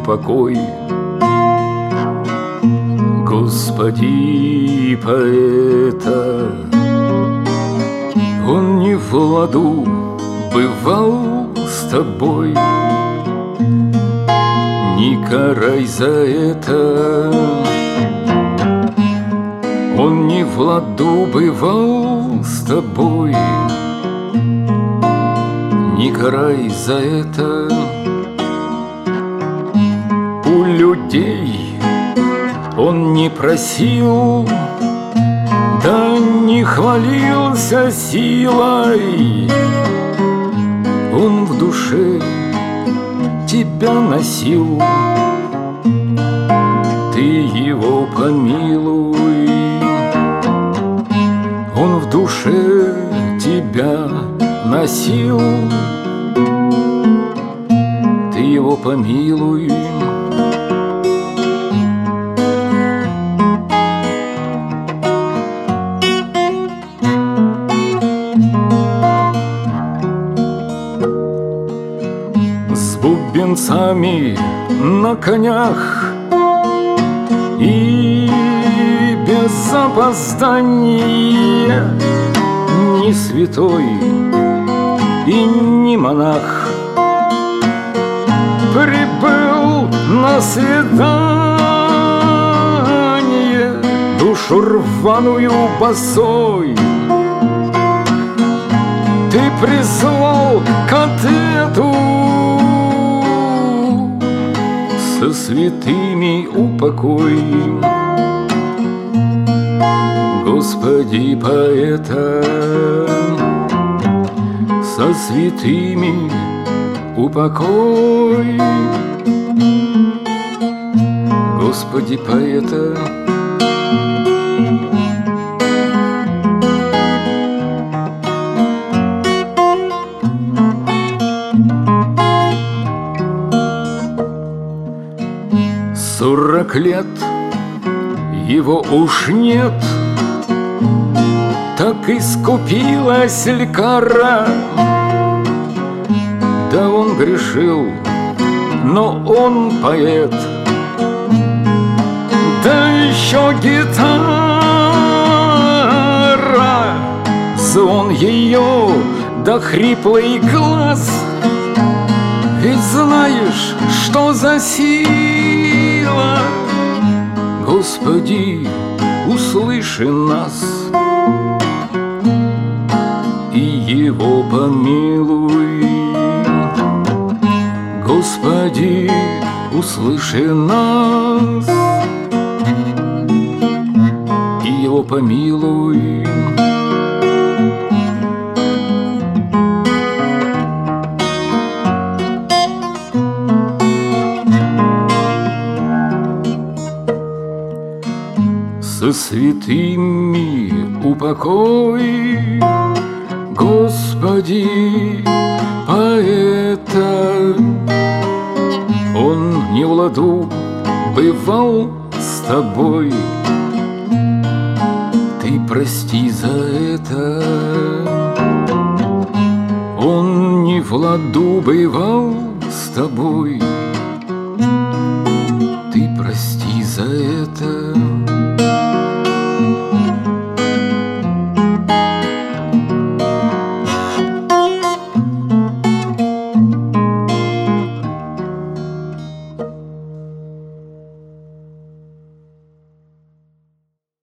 упокой. Господи, поэта, он не в ладу бывал с тобой. Не карай за это, он не в ладу бывал с тобой. Не карай за это. У людей он не просил, да не хвалился силой. Он в душе тебя носил, ты его помилуй. Он в душе тебя носил, ты его помилуй. С бубенцами на конях и без опоздания, не святой и не монах прибыл на свидание, душу рваную босой ты призвал к ответу. Со святыми упокой. Господи, поэта, со святыми упокой. Господи, поэта. Сорок лет его уж нет, так искупилась ль кара? Да он грешил, но он поэт, да еще гитара, звон ее да хриплый глаз. Ведь знаешь, что за сила? Господи, услыши нас и его помилуй. Господи, услыши нас и его помилуй. Со святыми упокой, Господи, поэта. Он не в ладу бывал с тобой, ты прости за это. Он не в ладу бывал с тобой, ты прости за это.